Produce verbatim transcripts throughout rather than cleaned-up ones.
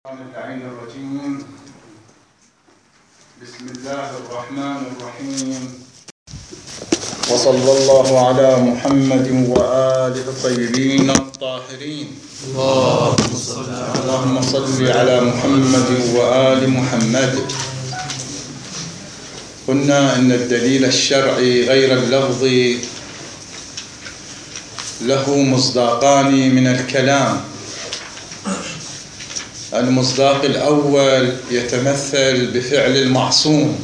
اللعين الرجيم. بسم الله الرحمن الرحيم، وصلى الله على محمد وآله الطيبين الطاهرين. اللهم صل على محمد وآل محمد. قلنا إن الدليل الشرعي غير اللفظ له مصداقان من الكلام. المصداق الأول يتمثل بفعل المعصوم،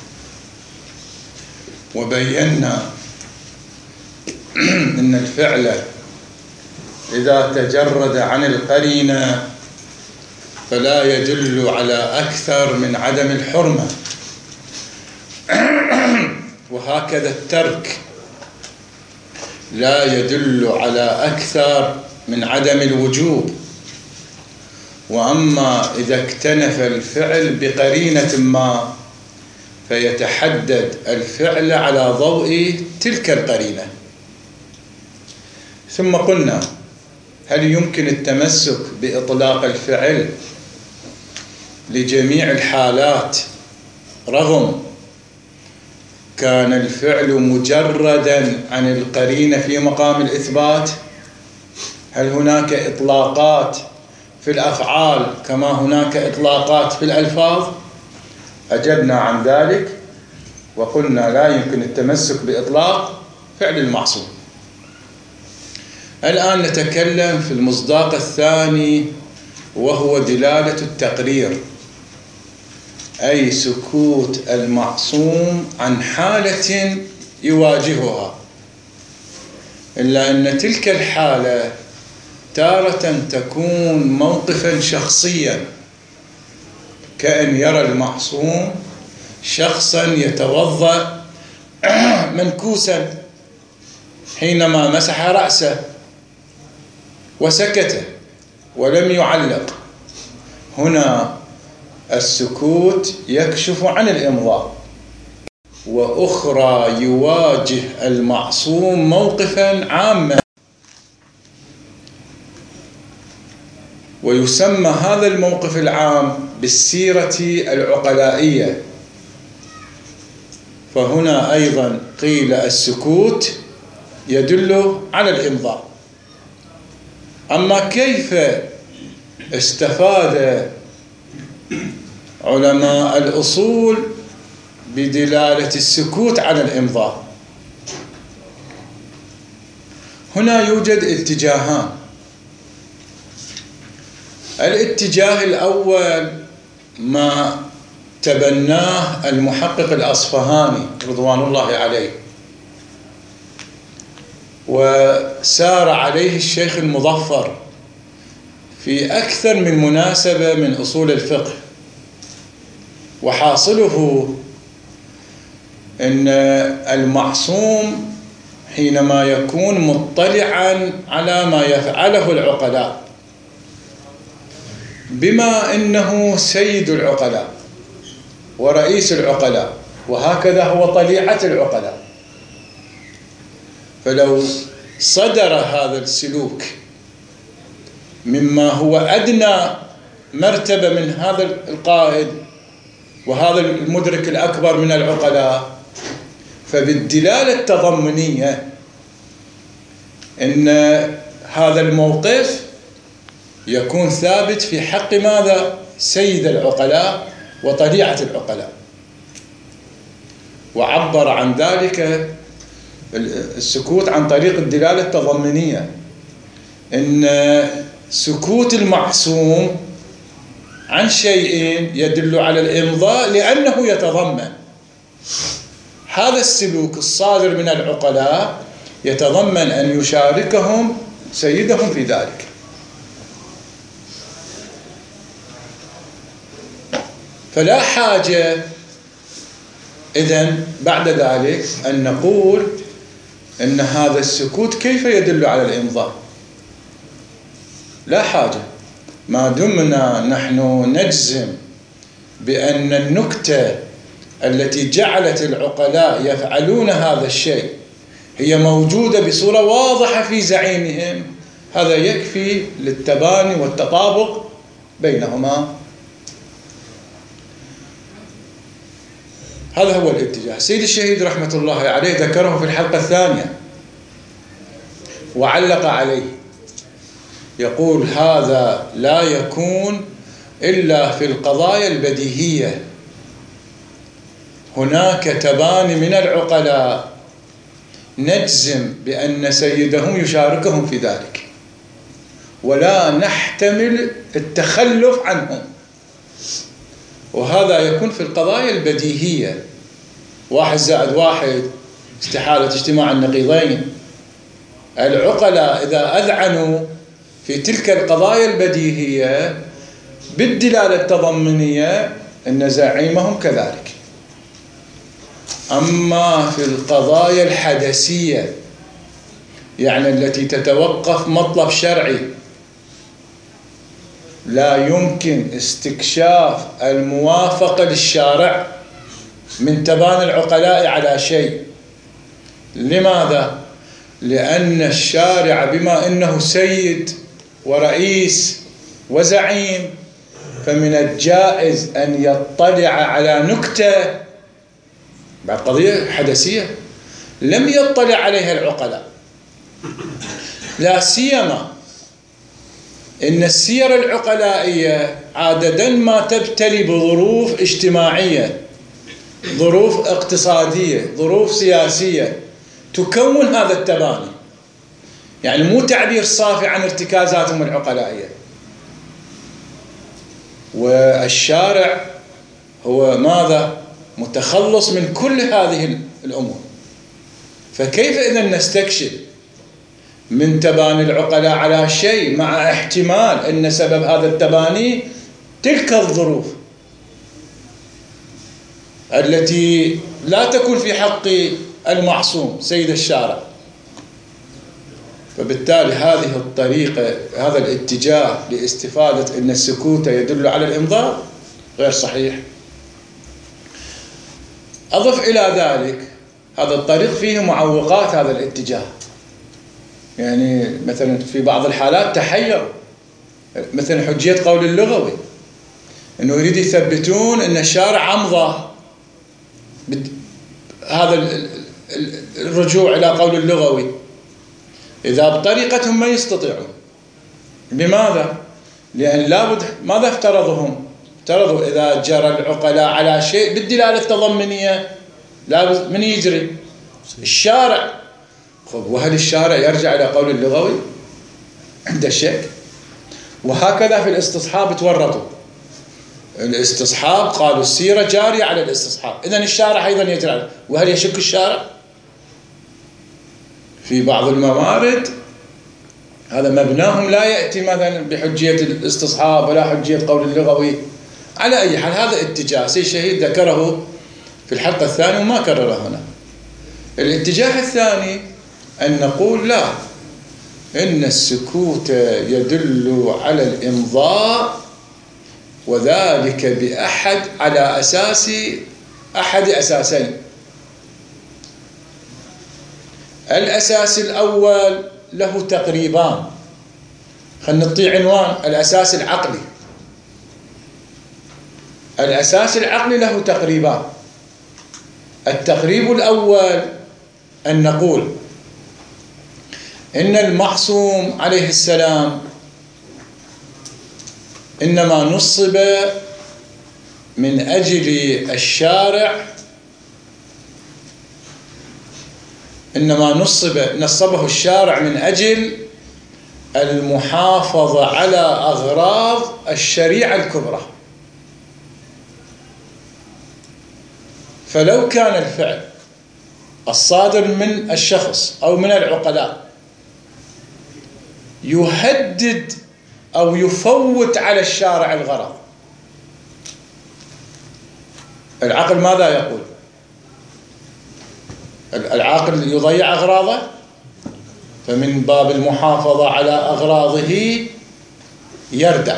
وبينا إن الفعل إذا تجرد عن القرينة فلا يدل على أكثر من عدم الحرمة، وهكذا الترك لا يدل على أكثر من عدم الوجوب. وأما إذا اكتنف الفعل بقرينة ما فيتحدد الفعل على ضوء تلك القرينة. ثم قلنا: هل يمكن التمسك بإطلاق الفعل لجميع الحالات رغم كان الفعل مجردا عن القرينة في مقام الإثبات؟ هل هناك إطلاقات في الأفعال كما هناك إطلاقات في الألفاظ؟ أجبنا عن ذلك وقلنا لا يمكن التمسك بإطلاق فعل المعصوم. الآن نتكلم في المصداق الثاني، وهو دلالة التقرير، أي سكوت المعصوم عن حالة يواجهها، إلا أن تلك الحالة تارة تكون موقفا شخصيا، كأن يرى المعصوم شخصا يتوضأ منكوسا حينما مسح رأسه وسكت ولم يعلق. هنا السكوت يكشف عن الإمضاء. وأخرى يواجه المعصوم موقفا عاما، ويسمى هذا الموقف العام بالسيرة العقلائية. فهنا أيضا قيل السكوت يدل على الإمضاء. أما كيف استفاد علماء الأصول بدلالة السكوت على الإمضاء؟ هنا يوجد اتجاهان. الاتجاه الأول ما تبناه المحقق الأصفهاني رضوان الله عليه، وسار عليه الشيخ المظفر في أكثر من مناسبة من أصول الفقه. وحاصله أن المعصوم حينما يكون مطلعا على ما يفعله العقلاء، بما أنه سيد العقلاء ورئيس العقلاء، وهكذا هو طليعة العقلاء، فلو صدر هذا السلوك مما هو أدنى مرتبة من هذا القائد وهذا المدرك الأكبر من العقلاء، فبالدلالة التضمنية أن هذا الموقف يكون ثابت في حق ماذا؟ سيد العقلاء وطليعة العقلاء. وعبر عن ذلك السكوت عن طريق الدلالة التضمنية، إن سكوت المعصوم عن شيء يدل على الإمضاء لأنه يتضمن هذا السلوك الصادر من العقلاء، يتضمن أن يشاركهم سيدهم في ذلك. فلا حاجة إذن بعد ذلك أن نقول أن هذا السكوت كيف يدل على الإمضاء. لا حاجة، ما دمنا نحن نجزم بأن النكتة التي جعلت العقلاء يفعلون هذا الشيء هي موجودة بصورة واضحة في زعيمهم، هذا يكفي للتباني والتطابق بينهما. هذا هو الاتجاه. سيد الشهيد رحمة الله عليه ذكره في الحلقة الثانية وعلق عليه، يقول هذا لا يكون إلا في القضايا البديهية، هناك تباني من العقلاء نجزم بأن سيدهم يشاركهم في ذلك ولا نحتمل التخلف عنهم، وهذا يكون في القضايا البديهية، واحد زائد واحد استحالة اجتماع النقيضين. العقلاء إذا أذعنوا في تلك القضايا البديهية بالدلالة التضمنية أن زعيمهم كذلك. أما في القضايا الحدثية، يعني التي تتوقف مطلب شرعي، لا يمكن استكشاف الموافقة للشارع من تبان العقلاء على شيء. لماذا؟ لأن الشارع بما أنه سيد ورئيس وزعيم فمن الجائز أن يطلع على نكتة بعد قضية حدثية لم يطلع عليها العقلاء، لا سيما إن السير العقلائية عادة ما تبتلي بظروف اجتماعية، ظروف اقتصادية، ظروف سياسية تكون هذا التباني، يعني مو تعبير صافي عن ارتكازاتهم العقلائية. والشارع هو ماذا؟ متخلص من كل هذه الأمور. فكيف إذا نستكشف من تباني العقلاء على شيء مع احتمال أن سبب هذا التباني تلك الظروف التي لا تكون في حق المعصوم سيد الشارع؟ فبالتالي هذه الطريقة، هذا الاتجاه لاستفادة أن السكوت يدل على الإمضاء غير صحيح. أضف إلى ذلك هذا الطريق فيه معوقات هذا الاتجاه، يعني مثلا في بعض الحالات تحير، مثلا حجية قول اللغوي، أنه يريد يثبتون أن الشارع أمضى هذا الرجوع إلى قول اللغوي، إذا بطريقتهم ما يستطيعون. لماذا؟ لأن لابد، ماذا افترضهم؟ افترضوا إذا جرى العقلاء على شيء بالدلالة التضمنية لابد من يجري الشارع. خب وهل الشارع يرجع إلى قول اللغوي؟ عند الشك. وهكذا في الاستصحاب تورطوا، الاستصحاب قالوا السيرة جارية على الاستصحاب، إذن الشارع أيضا يجري. وهل يشك الشارع؟ في بعض الموارد هذا مبناهم لا يأتي مثلا بحجية الاستصحاب ولا حجية قول اللغوي. على أي حال هذا اتجاه سيد الشهيد ذكره في الحلقة الثانية وما كرره هنا. الاتجاه الثاني أن نقول لا، إن السكوت يدل على الإمضاء، وذلك بأحد على أساس أحد أساسين. الأساس الأول له تقريبان، خلينا نعطي عنوان الأساس العقلي. الأساس العقلي له تقريبان. التقريب الأول أن نقول إن المعصوم عليه السلام إنما نصب من أجل الشارع، إنما نصب نصبه الشارع من أجل المحافظة على أغراض الشريعة الكبرى. فلو كان الفعل الصادر من الشخص أو من العقلاء يهدد أو يفوت على الشارع الغرض، العقل ماذا يقول؟ العاقل يضيع أغراضه، فمن باب المحافظة على أغراضه يردع.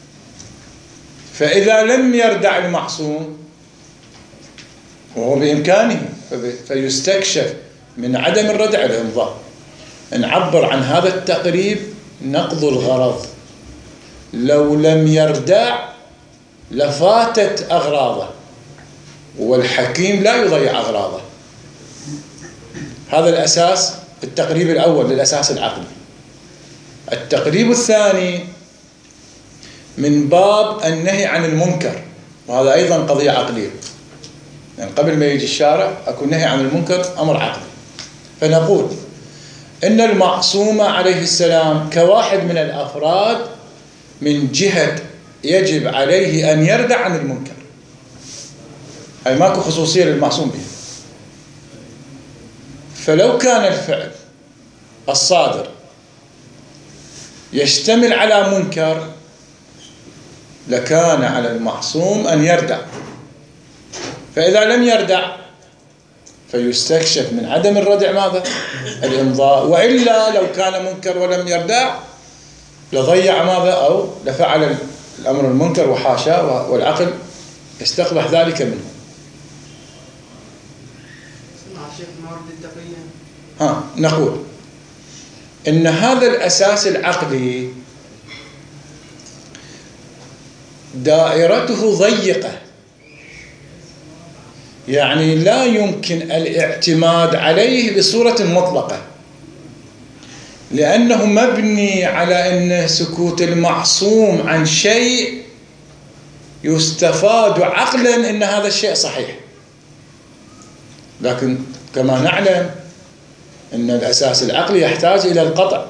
فإذا لم يردع المعصوم وهو بإمكانه فيستكشف من عدم الردع الإمضاء، نعبر عن هذا التقريب نقض الغرض، لو لم يردع لفاتت أغراضه، والحكيم لا يضيع أغراضه. هذا الأساس، التقريب الأول للأساس العقلي. التقريب الثاني من باب النهي عن المنكر، وهذا أيضا قضية عقلية، يعني قبل ما يجي الشارع أكو نهي عن المنكر أمر عقلي. فنقول إن المعصوم عليه السلام كواحد من الأفراد من جهة يجب عليه أن يردع عن المنكر، أي ماكو خصوصية للمعصوم به. فلو كان الفعل الصادر يشتمل على منكر لكان على المعصوم أن يردع، فإذا لم يردع فيستكشف من عدم الردع ماذا؟ الإمضاء. وإلا لو كان منكر ولم يردع لضيع ماذا؟ أو لفعل الأمر المنكر وحاشا، والعقل يستقبح ذلك منه. ها نقول إن هذا الأساس العقلي دائرته ضيقة، يعني لا يمكن الاعتماد عليه بصورة مطلقة، لأنه مبني على أن سكوت المعصوم عن شيء يستفاد عقلا أن هذا الشيء صحيح. لكن كما نعلم أن الأساس العقلي يحتاج إلى القطع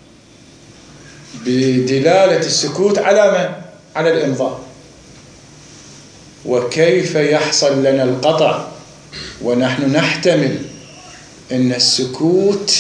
بدلالة السكوت على من؟ على الإمضاء. وكيف يحصل لنا القطع ونحن نحتمل أن السكوت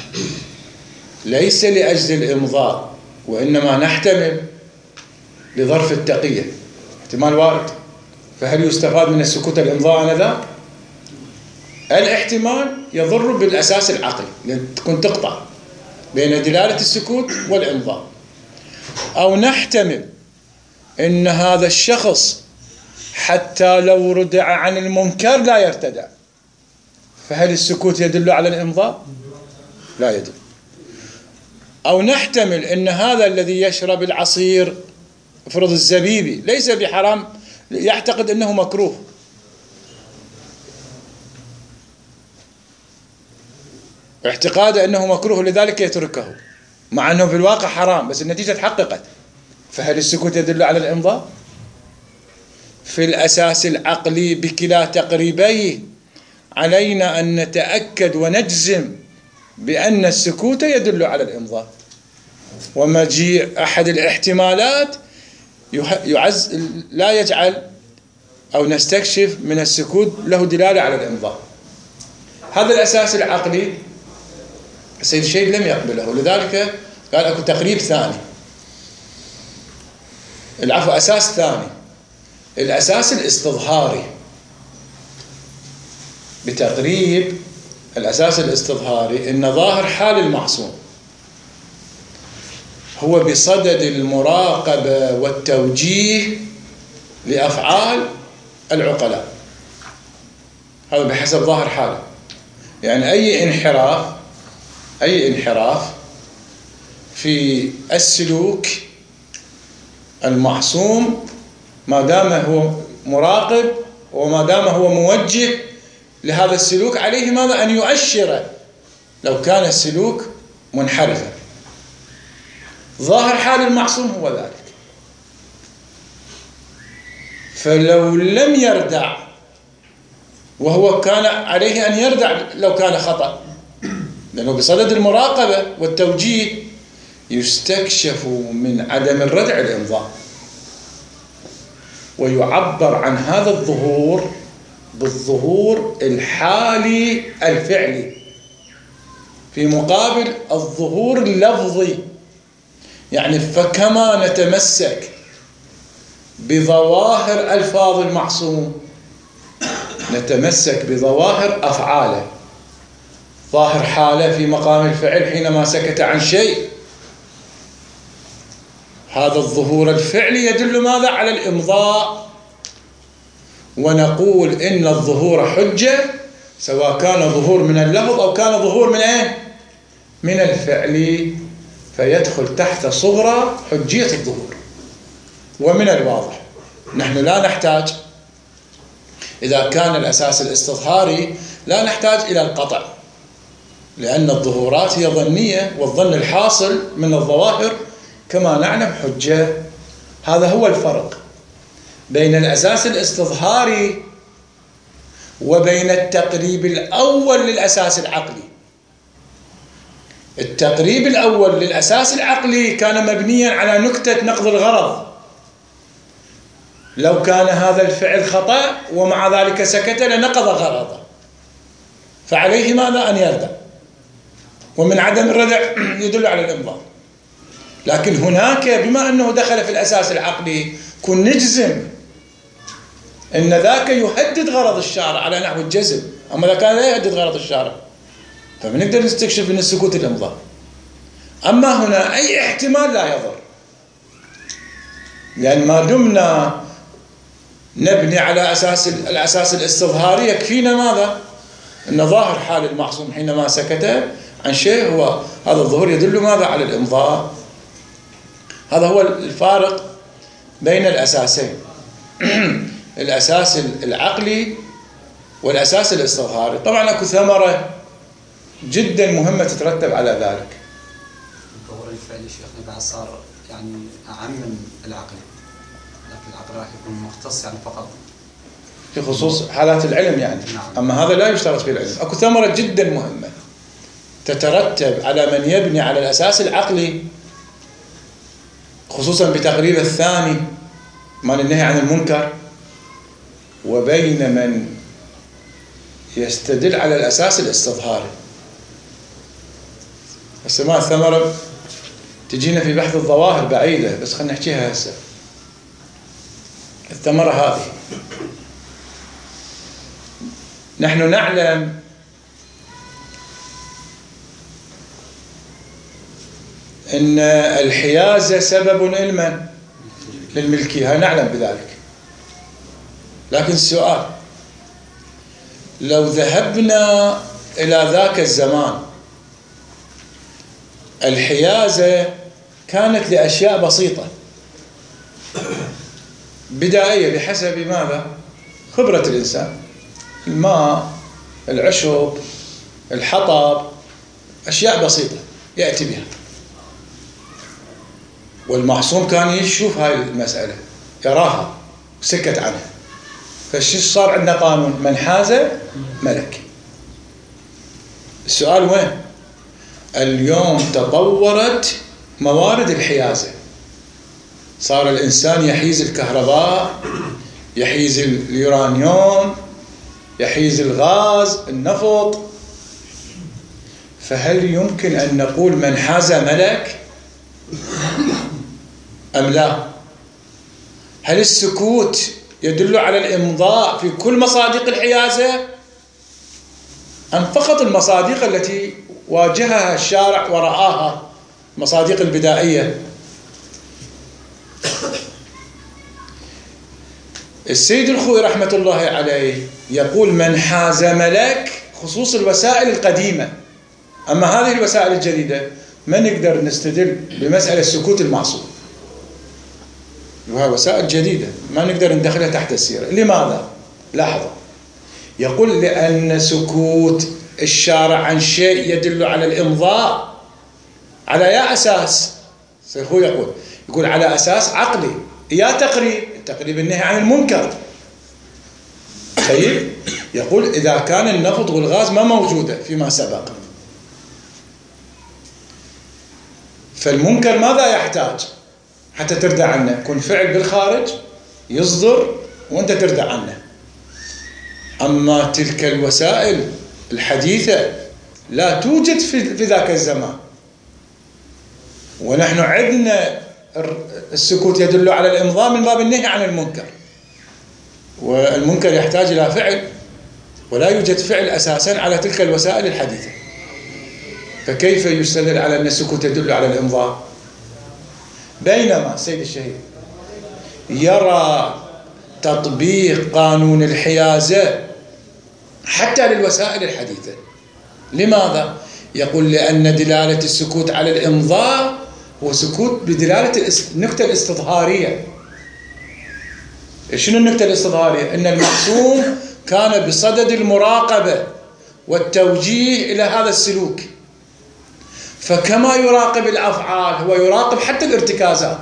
ليس لأجل الإمضاء، وإنما نحتمل لظرف التقية، احتمال وارد. فهل يستفاد من السكوت الإمضاء آنذاك؟ الاحتمال يضر بالأساس العقلي، لأن تكون تقطع بين دلالة السكوت والإمضاء. أو نحتمل أن هذا الشخص حتى لو ردع عن المنكر لا يرتدع، فهل السكوت يدل على الإمضاء؟ لا يدل. أو نحتمل أن هذا الذي يشرب العصير افرض الزبيبي ليس بحرام، يعتقد أنه مكروه، اعتقاد أنه مكروه لذلك يتركه، مع أنه في الواقع حرام بس النتيجة تحققت، فهل السكوت يدل على الإمضاء؟ في الأساس العقلي بكلا تقريبيه علينا أن نتأكد ونجزم بأن السكوت يدل على الإمضاء، ومجيء أحد الاحتمالات يعز لا يجعل أو نستكشف من السكوت له دلالة على الإمضاء. هذا الأساس العقلي السيد الشهيد لم يقبله، لذلك قال أكو تقريب ثاني، العفو أساس ثاني، الأساس الاستظهاري. بتقريب الأساس الاستظهاري إن ظاهر حال المعصوم هو بصدد المراقبة والتوجيه لأفعال العقلاء، هذا بحسب ظاهر حاله. يعني أي انحراف أي انحراف في السلوك المعصوم ما دام هو مراقب وما دام هو موجه لهذا السلوك عليه ماذا؟ أن يؤشر لو كان السلوك منحرفا. ظاهر حال المعصوم هو ذلك. فلو لم يردع وهو كان عليه أن يردع لو كان خطأ، لأنه بصدد المراقبة والتوجيه يستكشف من عدم الردع الإمضاء، ويعبر عن هذا الظهور بالظهور الحالي الفعلي في مقابل الظهور اللفظي. يعني فكما نتمسك بظواهر ألفاظ المعصوم نتمسك بظواهر أفعاله. ظاهر حاله في مقام الفعل حينما سكت عن شيء، هذا الظهور الفعلي يدل ماذا؟ على الإمضاء. ونقول إن الظهور حجة سواء كان ظهور من اللفظ أو كان ظهور من أين؟ من الفعل، فيدخل تحت صغرى حجية الظهور. ومن الواضح نحن لا نحتاج، إذا كان الأساس الاستظهاري لا نحتاج إلى القطع، لأن الظهورات هي ظنية، والظن الحاصل من الظواهر كما نعلم حجة. هذا هو الفرق بين الأساس الاستظهاري وبين التقريب الأول للأساس العقلي. التقريب الأول للأساس العقلي كان مبنيا على نكتة نقض الغرض، لو كان هذا الفعل خطأ ومع ذلك سكت لنقض غرضه، فعليه ماذا؟ أن يردع، ومن عدم الردع يدل على الإمضاء. لكن هناك بما أنه دخل في الأساس العقلي كن نجزم أن ذاك يهدد غرض الشارع على نحو الجزم، أما إذا كان لا يهدد غرض الشارع فبنقدر نستكشف أن السكوت الإمضاء. أما هنا أي احتمال لا يضر، لأن ما دمنا نبني على أساس الأساس الاستظهاري يكفينا ماذا؟ أن ظاهر حال المعصوم حينما سكت عن شيء هو هذا الظهور يدل ماذا؟ على الإمضاء. هذا هو الفارق بين الأساسين الأساس العقلي والأساس الاستظهاري. طبعا أكو ثمرة جدا مهمة تترتب على ذلك. الظهور الفعلي شيخنا بعد صار يعني أعم من العقل، لكن العقل راح يكون مختص يعني فقط في خصوص حالات العلم يعني. نعم. أما هذا لا يشترط في العلم. أكو ثمرة جدا مهمة تترتب على من يبني على الأساس العقلي، خصوصا بتقريب الثاني من النهي عن المنكر، وبين من يستدل على الأساس الاستظهاري. هسه ما الثمرة تجينا في بحث الظواهر بعيدة، بس خلينا نحكيها هسه. الثمرة هذه نحن نعلم أن الحيازة سبب علما للملكية، هاي نعلم بذلك. لكن السؤال، لو ذهبنا إلى ذاك الزمان الحيازة كانت لأشياء بسيطة بدائية بحسب ماذا؟ خبرة الإنسان، الماء، العشب، الحطب، أشياء بسيطة يأتي بها، والمعصوم كان يشوف هاي المسألة يراها وسكت عنها. فالشيء صار عندنا قانون من حاز ملك. السؤال وين؟ اليوم تطورت موارد الحيازة، صار الإنسان يحيز الكهرباء، يحيز اليورانيوم، يحيز الغاز، النفط. فهل يمكن أن نقول من حاز ملك أم لا؟ هل السكوت يدل على الإمضاء في كل مصادق الحيازة أم فقط المصادق التي واجهها الشارع ورآها، مصادق البدائية؟ السيد الخوئي رحمة الله عليه يقول من حاز ملك خصوص الوسائل القديمة، أما هذه الوسائل الجديدة ما نقدر نستدل بمسألة سكوت المعصوم، وهي وسائل جديدة ما نقدر ندخلها تحت السيرة. لماذا؟ لاحظوا، يقول لأن سكوت الشارع عن شيء يدل على الإمضاء. على يا أساس؟ سيخوي يقول يقول على أساس عقلي، يا تقريب تقريب النهي عن المنكر. طيب، يقول إذا كان النفط والغاز ما موجودة فيما سبق، فالمنكر ماذا يحتاج حتى تردع عنه؟ يكون فعل بالخارج يصدر وانت تردع عنه. أما تلك الوسائل الحديثة لا توجد في ذاك الزمان، ونحن عندنا السكوت يدل على الإمضاء من باب النهي عن المنكر، والمنكر يحتاج إلى فعل، ولا يوجد فعل أساسا على تلك الوسائل الحديثة. فكيف يستدل على أن السكوت يدل على الإمضاء؟ بينما السيد الشهيد يرى تطبيق قانون الحيازة حتى للوسائل الحديثة. لماذا؟ يقول لأن دلالة السكوت على الإمضاء هو سكوت بدلالة النكتة الاستظهارية، شنو النكتة الاستظهارية؟ أن المعصوم كان بصدد المراقبة والتوجيه إلى هذا السلوك، فكما يراقب الأفعال هو يراقب حتى الارتكازات.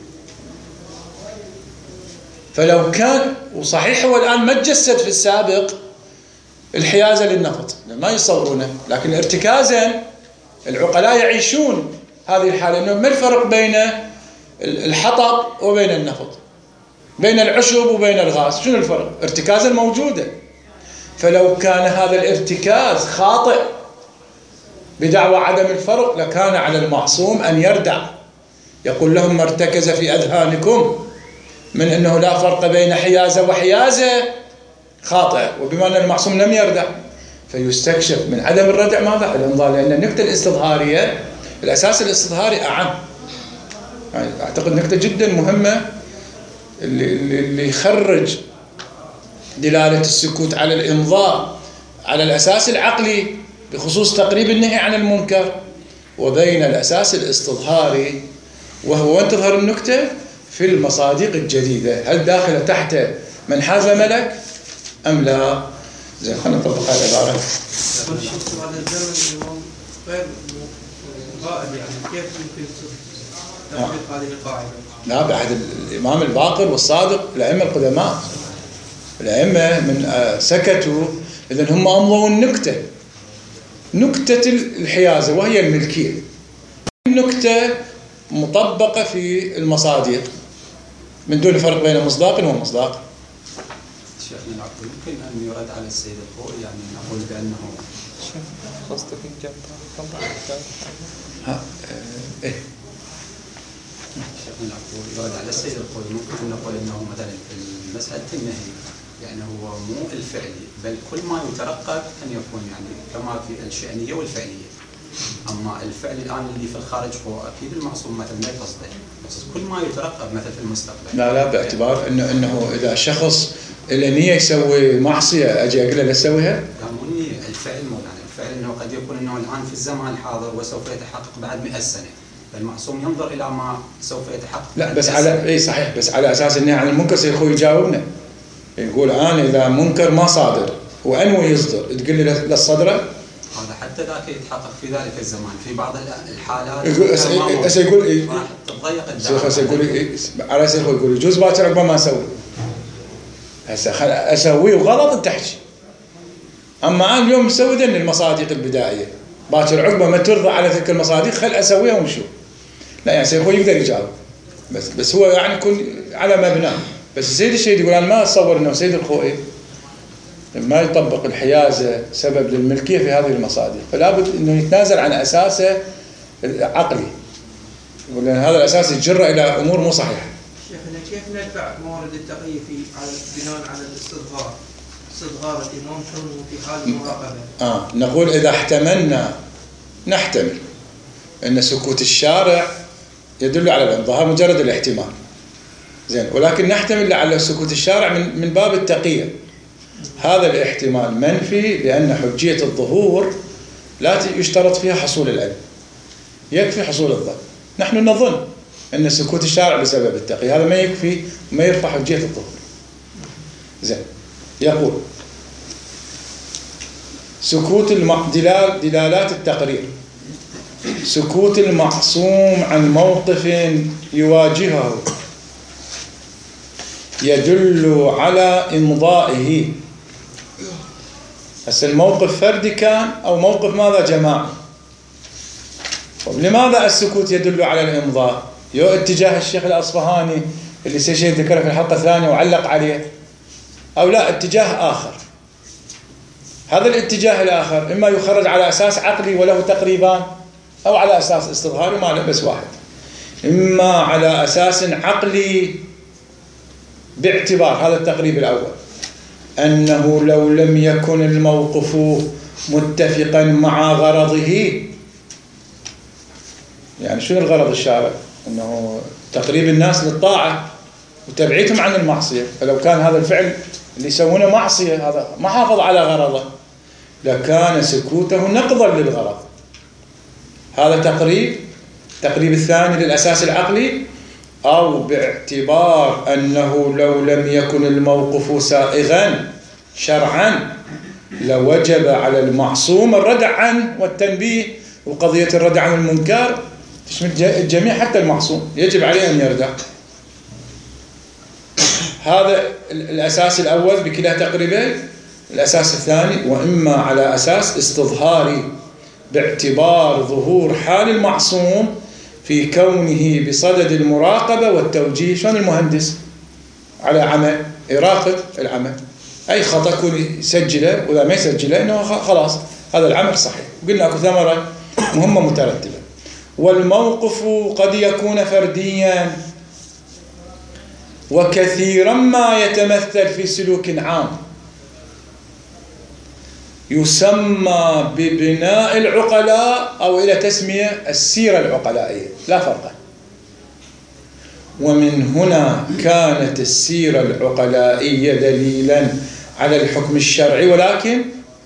فلو كان، وصحيح هو الآن ما تجسد في السابق الحيازة للنفط ما يصورونه، لكن ارتكازا العقلاء يعيشون هذه الحالة، أنه ما الفرق بين الحطب وبين النفط، بين العشب وبين الغاز، شنو الفرق؟ ارتكازا موجودة. فلو كان هذا الارتكاز خاطئ بدعوى عدم الفرق لكان على المعصوم أن يردع، يقول لهم ما ارتكز في أذهانكم من أنه لا فرق بين حيازة وحيازة خاطئة، وبما أن المعصوم لم يردع فيستكشف من عدم الردع ماذا؟ الإمضاء، لأن النكتة الاستظهارية الأساس الاستظهاري أعم. يعني أعتقد نكتة جدا مهمة اللي, اللي يخرج دلالة السكوت على الإمضاء على الأساس العقلي بخصوص تقريب النهي عن المنكر، وبين الأساس الاستظهاري وهو وين تظهر النكتة في المصادق الجديدة، هل داخلة تحت من حاز ملك أم لا؟ زين خلينا نطبق هذه العبارة. هذا الزمن الإمام غير غائب، يعني كيف يمكن تطبيق هذه القاعدة؟ لا، بعد الإمام الباقر والصادق الأئمة القدماء، الأئمة من سكتوا، إذن هم أمضوا النكتة، نكتة الحيازة وهي الملكية، النكتة مطبقة في المصادق من دون فرق بين مصداق ومصداق. شيخنا العقل يمكن أن يرد على السيد الخوئي، يعني نقول بأنه قصدك الجنة ها إيه شيخنا العقل يرد على السيد الخوئي، ممكن نقول أنه مثلا في مسألة النهي يعني هو مو الفعلي بل كل ما يترقب أن يكون، يعني كما في الشأنية والفعلية. أما الفعل الآن اللي في الخارج هو أكيد المعصوم مثلا ما يقصده، بس كل ما يترقب مثلا في المستقبل. لا لا، باعتبار إنه إنه إذا شخص له نية يسوي معصية أجي أقول له لا تسويها؟ لا مو النية، الفعل مو يعني الفعل إنه قد يكون إنه الآن في الزمان الحاضر وسوف يتحقق بعد مئة سنة، فالمعصوم ينظر إلى ما سوف يتحقق. لا بس على إيه صحيح، بس على أساس النهي عن المنكر سيد أخوي يجاوبنا، يقول أنا إذا منكر ما صادر وأنوي يصدر تقول لي للصدرة؟ هذا حتى ذاك يتحقق في ذلك الزمان، في بعض الحالات يقول هسه يقول إيه؟ راح تتضيق الدعوة. شيخ هسه يقول إيه؟ على أساس يقول يجوز باكر عقب ما أسوي، هسه خل أسويه وغلط أنت تحكي، أما أنا اليوم مسوي ذن المصادق البدائية باكر عقب ما ترضى على تلك المصادق خل أسويها ونشوف. لا يعني سيد أخوي يقدر يجاوب، بس بس هو يعني يكون على مبناه. بس السيد الشهيد يقول أنا ما أتصور أنه سيد الخوئي ما يطبق الحيازة سبب للملكية في هذه المصادق، فلا بد أنه يتنازل عن أساسه العقلي، يقول لأن هذا الأساس يجر إلى أمور مو صحيحة. شيخنا كيف ندفع موارد التقية في على بناء على الاستظهار، استظهار الإمام كونه في حال المراقبة؟ آه نقول إذا احتملنا، نحتمل أن سكوت الشارع يدل على الإمضاء، مجرد الاحتمال زين، ولكن نحتمل على سكوت الشارع من من باب التقية. هذا الاحتمال منفي لأن حجية الظهور لا يشترط فيها حصول العلم، يكفي حصول الظن. نحن نظن أن سكوت الشارع بسبب التقية، هذا ما يكفي ما يرفع حجية الظهور. زين، يقول سكوت الم... دلال دلالات التقرير، سكوت المعصوم عن موقف يواجهه يدل على إمضائه. هسه الموقف فردي كان أو موقف ماذا جماعي؟ لماذا السكوت يدل على الإمضاء؟ يو اتجاه الشيخ الأصفهاني اللي سيشي ذكره في الحلقة الثانية وعلق عليه، أو لا اتجاه آخر؟ هذا الاتجاه الآخر إما يخرج على أساس عقلي وله تقريبان، أو على أساس استظهاري ما له بس واحد. إما على أساس عقلي باعتبار هذا التقريب الأول أنه لو لم يكن الموقف متفقا مع غرضه، يعني شنو الغرض الشارع؟ أنه تقريب الناس للطاعة وتبعيدهم عن المعصية، فلو كان هذا الفعل اللي يسوونه معصية هذا ما حافظ على غرضه لكان سكوته نقضا للغرض. هذا تقريب، تقريب الثاني للأساس العقلي، أو باعتبار أنه لو لم يكن الموقف سائغا شرعا لوجب على المعصوم الردع عنه والتنبيه. وقضية الردع عن المنكر تشمل الجميع حتى المعصوم، يجب عليه أن يردع. هذا الأساس الأول بكلا تقريبين. الأساس الثاني وإما على أساس استظهاري باعتبار ظهور حال المعصوم في كونه بصدد المراقبة والتوجيه. شلون المهندس على عمل يراقب العمل، أي خطأ يكون يسجله، وإذا ما يسجله إنه خلاص هذا العمل صحيح. قلنا أكو ثمرة مهمة مترتبة. والموقف قد يكون فرديا، وكثيرا ما يتمثل في سلوك عام يسمى ببناء العقلاء أو إلى تسمية السيرة العقلائية، لا فرق. ومن هنا كانت السيرة العقلائية دليلا على الحكم الشرعي، ولكن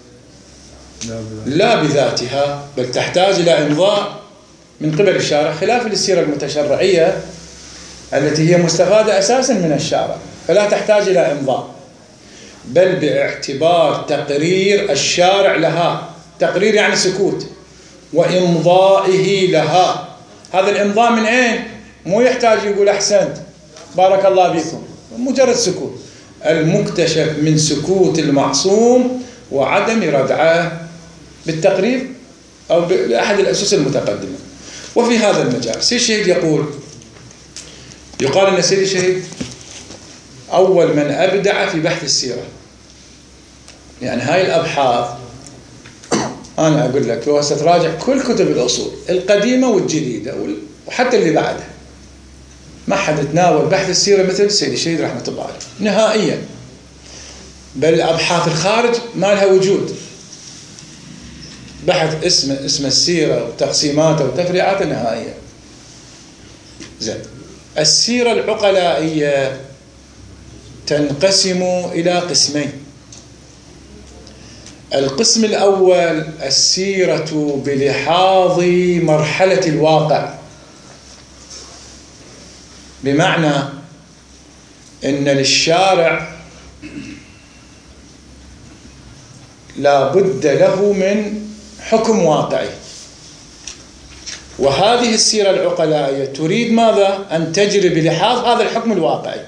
لا بذاتها، بل تحتاج إلى إمضاء من قبل الشارع، خلاف السيرة المتشرعية التي هي مستفادة أساسا من الشارع، فلا تحتاج إلى إمضاء، بل باعتبار تقرير الشارع لها. تقرير يعني سكوت، وإمضائه لها. هذا الإمضاء من أين؟ مو يحتاج يقول أحسنت بارك الله بكم، مجرد سكوت. المكتشف من سكوت المعصوم وعدم ردعه بالتقرير أو بأحد الأسس المتقدمة. وفي هذا المجال سيد الشهيد يقول، يقال أن سيد الشهيد أول من أبدع في بحث السيرة. يعني هاي الأبحاث أنا أقول لك لو ستراجع كل كتب الأصول القديمة والجديدة وحتى اللي بعدها، ما حد تناول بحث السيرة مثل سيد الشهيد رحمة الله عليه نهائيا. بل أبحاث الخارج ما لها وجود. بحث اسم اسم السيرة وتقسيماتها وتفريعاتها نهائيا. زين. السيرة العقلائية تنقسم إلى قسمين. القسم الأول السيرة بلحاظ مرحلة الواقع، بمعنى إن للشارع لا بد له من حكم واقعي، وهذه السيرة العقلائية تريد ماذا؟ أن تجري بلحاظ هذا الحكم الواقعي.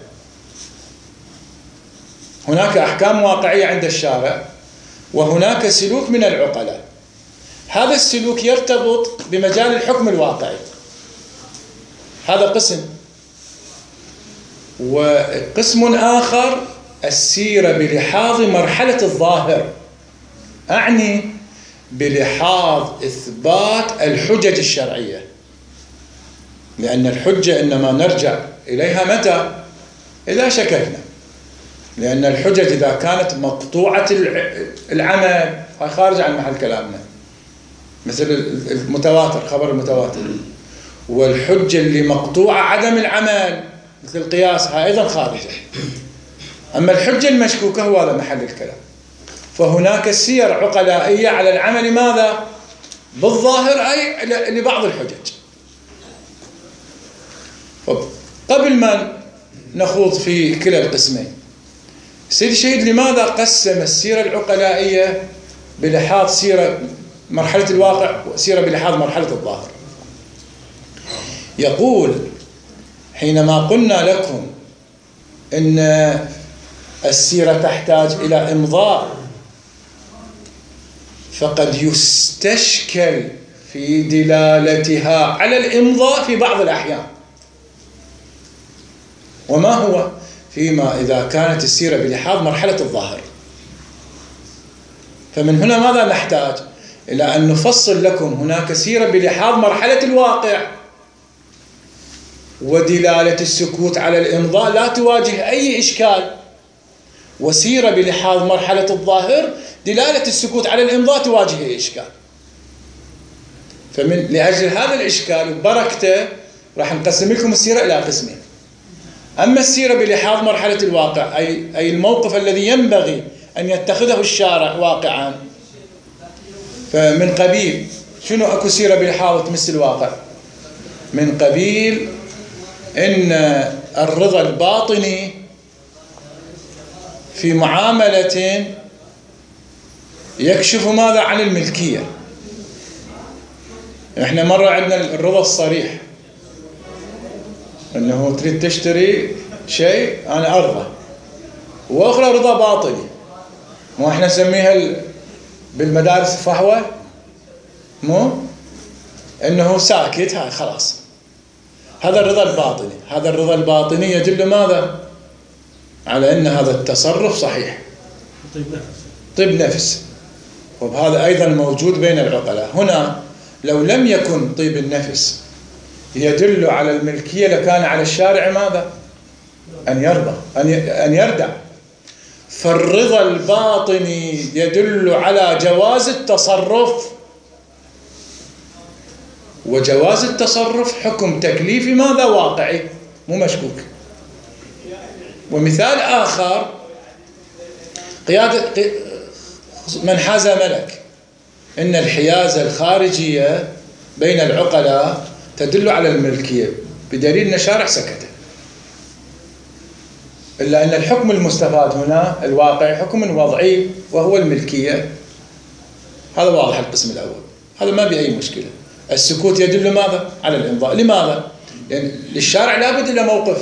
هناك أحكام واقعية عند الشارع، وهناك سلوك من العقلاء. هذا السلوك يرتبط بمجال الحكم الواقعي. هذا قسم. وقسم آخر السيرة بلحاظ مرحلة الظاهر، أعني بلحاظ إثبات الحجج الشرعية، لأن الحجة إنما نرجع إليها متى؟ إذا شككنا. لأن الحجج إذا كانت مقطوعة العمل خارج عن محل كلامنا، مثل المتواتر، خبر المتواتر. والحجة اللي مقطوعة عدم العمل مثل القياس أيضا خارجة. أما الحجة المشكوكة هو هذا محل الكلام. فهناك سير عقلائية على العمل ماذا؟ بالظاهر، أي لبعض الحجج. قبل ما نخوض في كلا القسمين، سيد الشهيد لماذا قسم السيرة العقلائية بلحاظ سيرة مرحلة الواقع وسيرة بلحاظ مرحلة الظاهر؟ يقول حينما قلنا لكم إن السيرة تحتاج إلى إمضاء، فقد يستشكل في دلالتها على الإمضاء في بعض الأحيان. وما هو؟ فيما إذا كانت السيرة بلحاظ مرحلة الظاهر. فمن هنا ماذا نحتاج؟ إلى أن نفصل لكم هناك سيرة بلحاظ مرحلة الواقع، ودلالة السكوت على الإمضاء لا تواجه أي إشكال، وسيرة بلحاظ مرحلة الظاهر دلالة السكوت على الإمضاء تواجه أي إشكال. فمن لأجل هذا الإشكال وبركته راح نقسم لكم السيرة إلى قسمين. أما السيرة بلحاظ مرحلة الواقع، أي أي الموقف الذي ينبغي أن يتخذه الشارع واقعا، فمن قبيل شنو أكو سيرة بلحاظ تمس الواقع؟ من قبيل إن الرضا الباطني في معاملة يكشف ماذا عن الملكية. إحنا مرة عندنا الرضا الصريح، أنه تريد تشتري شيء أنا أرضى، وأخرى رضا باطني، مو إحنا نسميها بالمدارس الفحوى، مو أنه ساكت هاي خلاص، هذا الرضا الباطني. هذا الرضا الباطني يدل ماذا؟ على أن هذا التصرف صحيح، طيب نفس طيب نفس وبهذا أيضا موجود بين العقلاء. هنا لو لم يكن طيب النفس يدل على الملكية لكان على الشارع ماذا؟ أن يرضى، أن يردع. فالرضا الباطني يدل على جواز التصرف، وجواز التصرف حكم تكليفي ماذا؟ واقعي مو مشكوك. ومثال آخر قيادة من حاز ملك، إن الحيازة الخارجية بين العقلاء تدل على الملكية بدليل أن الشارع سكت، إلا أن الحكم المستفاد هنا الواقع حكم وضعي وهو الملكية. هذا واضح القسم الأول، هذا ما بأي مشكلة. السكوت يدل ماذا؟ على الإمضاء. لماذا؟ لأن للشارع لابد إلى موقف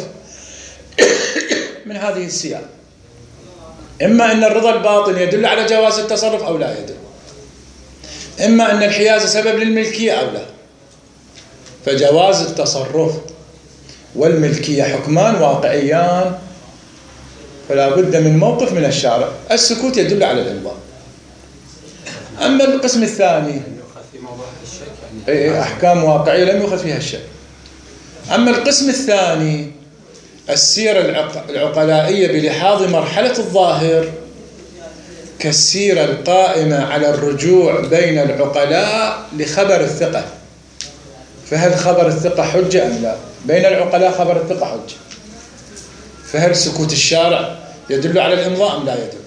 من هذه السياق، إما أن الرضا الباطن يدل على جواز التصرف أو لا يدل، إما أن الحيازة سبب للملكية أو لا. فجواز التصرف والملكية حكمان واقعيان، فلا بد من موقف من الشارع. السكوت يدل على الإمضاء. أما القسم الثاني أحكام واقعية لم يؤخذ فيها الشك. أما القسم الثاني السيرة العقلائية بلحاظ مرحلة الظاهر كالسيرة القائمة على الرجوع بين العقلاء لخبر الثقة. فهل خبر الثقة حجة أم لا؟ بين العقلاء خبر الثقة حجة، فهل سكوت الشارع يدل على الإمضاء أم لا يدل؟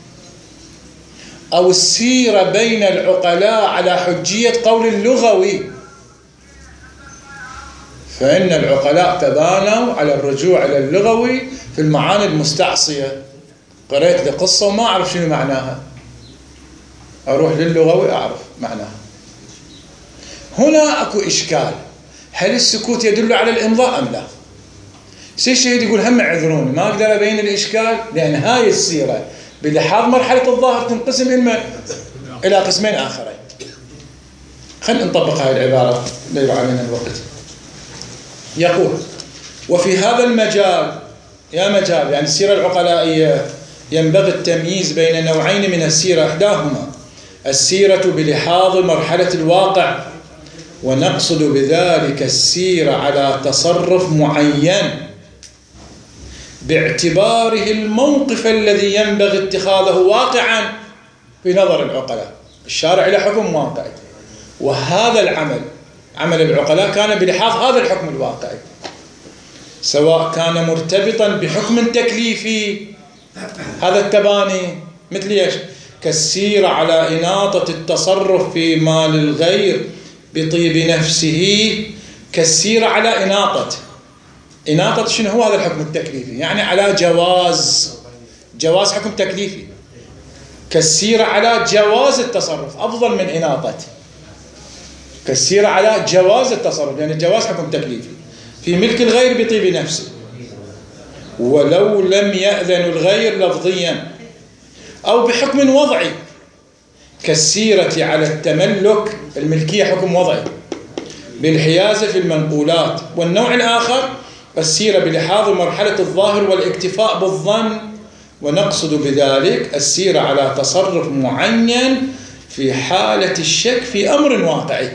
أو السيرة بين العقلاء على حجية قول اللغوي، فإن العقلاء تبانوا على الرجوع إلى اللغوي في المعاني المستعصية. قرأت لي قصة وما أعرف شنو معناها، أروح للغوي أعرف معناها. هنا أكو إشكال، هل السكوت يدل على الإمضاء أم لا؟ سي الشهيد يقول هم اعذروني ما أقدر أبين الإشكال، لأن هاي السيرة بلحاظ مرحلة الظاهر تنقسم إلى إلى قسمين آخرين. خلينا نطبق هاي العبارة لا علينا الوقت. يقول: وفي هذا المجال، يا مجال يعني السيرة العقلائية، ينبغي التمييز بين نوعين من السيرة، إحداهما السيرة بلحاظ مرحلة الواقع، ونقصد بذلك السيرة على تصرف معين باعتباره الموقف الذي ينبغي اتخاذه واقعا في نظر العقلاء. الشارع له حكم واقعي، وهذا العمل عمل العقلاء كان بلحاظ هذا الحكم الواقعي، سواء كان مرتبطا بحكم تكليفي، هذا التباني مثل ايش؟ كالسيرة على إناطة التصرف في مال الغير بطيب نفسه، كالسيرة على إناطة إناطة شنو هو هذا الحكم التكليفي؟ يعني على جواز جواز حكم تكليفي، كالسيرة على جواز التصرف أفضل من إناطة، كالسيرة على جواز التصرف يعني جواز حكم تكليفي في ملك الغير بطيب نفسه ولو لم يأذن الغير لفظيا، أو بحكم وضعي كالسيرة على التملك، الملكية حكم وضعي بالحيازة في المنقولات. والنوع الآخر السيرة بلحاظ مرحلة الظاهر والاكتفاء بالظن، ونقصد بذلك السيرة على تصرف معين في حالة الشك في أمر واقعي.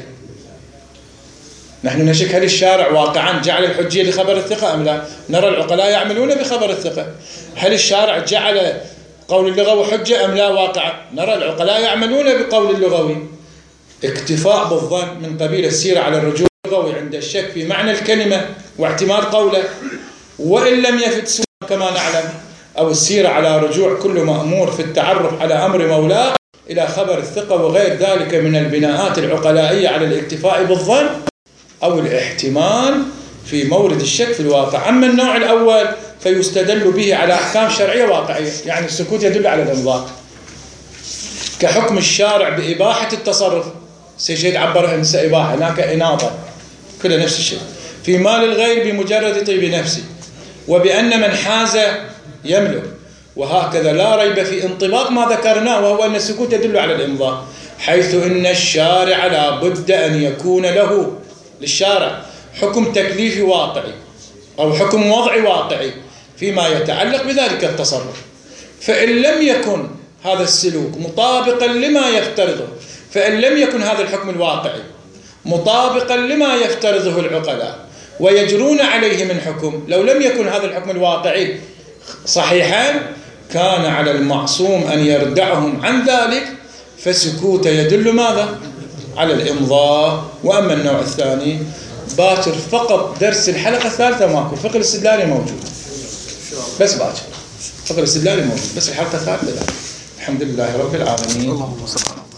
نحن نشك هل الشارع واقعا جعل الحجية لخبر الثقة أم لا؟ نرى العقلاء يعملون بخبر الثقة. هل الشارع جعل قول اللغوي حجة أم لا واقعا؟ نرى العقلاء يعملون بقول اللغوي. اكتفاء بالظن من قبيل السيرة على الرجوع اللغوي عند الشك في معنى الكلمة واعتماد قوله وإن لم يفت سوى كما نعلم، أو السيرة على رجوع كل مأمور في التعرف على أمر مولاه إلى خبر الثقة وغير ذلك من البناءات العقلائية على الاكتفاء بالظن أو الاحتمال في مورد الشك في الواقع. أما النوع الأول فيستدل به على أحكام شرعية واقعية، يعني السكوت يدل على الإمضاء، كحكم الشارع بإباحة التصرف، سيجد عبر أنس إباحة، هناك إناضة، كله نفس الشيء. في مال الغير بمجرد طيب نفسه، وبأن من حاز يملك، وهكذا لا ريب في انطباق ما ذكرناه، وهو أن السكوت يدل على الإمضاء، حيث أن الشارع لا بد أن يكون له للشارع حكم تكليفي واقعي أو حكم وضعي واقعي فيما يتعلق بذلك التصرف. فإن لم يكن هذا السلوك مطابقا لما يفترضه، فإن لم يكن هذا الحكم الواقعي مطابقا لما يفترضه العقلاء ويجرون عليه من حكم، لو لم يكن هذا الحكم الواقعي صحيحا كان على المعصوم أن يردعهم عن ذلك، فسكوت يدل ماذا؟ على الإمضاء. وأما النوع الثاني باكر فقط درس الحلقة الثالثة ماكو، فقه الاستدلالي موجود بس باكر، فقه الاستدلالي موجود بس الحلقة الثالثة لا. الحمد لله رب العالمين. اللهم صل على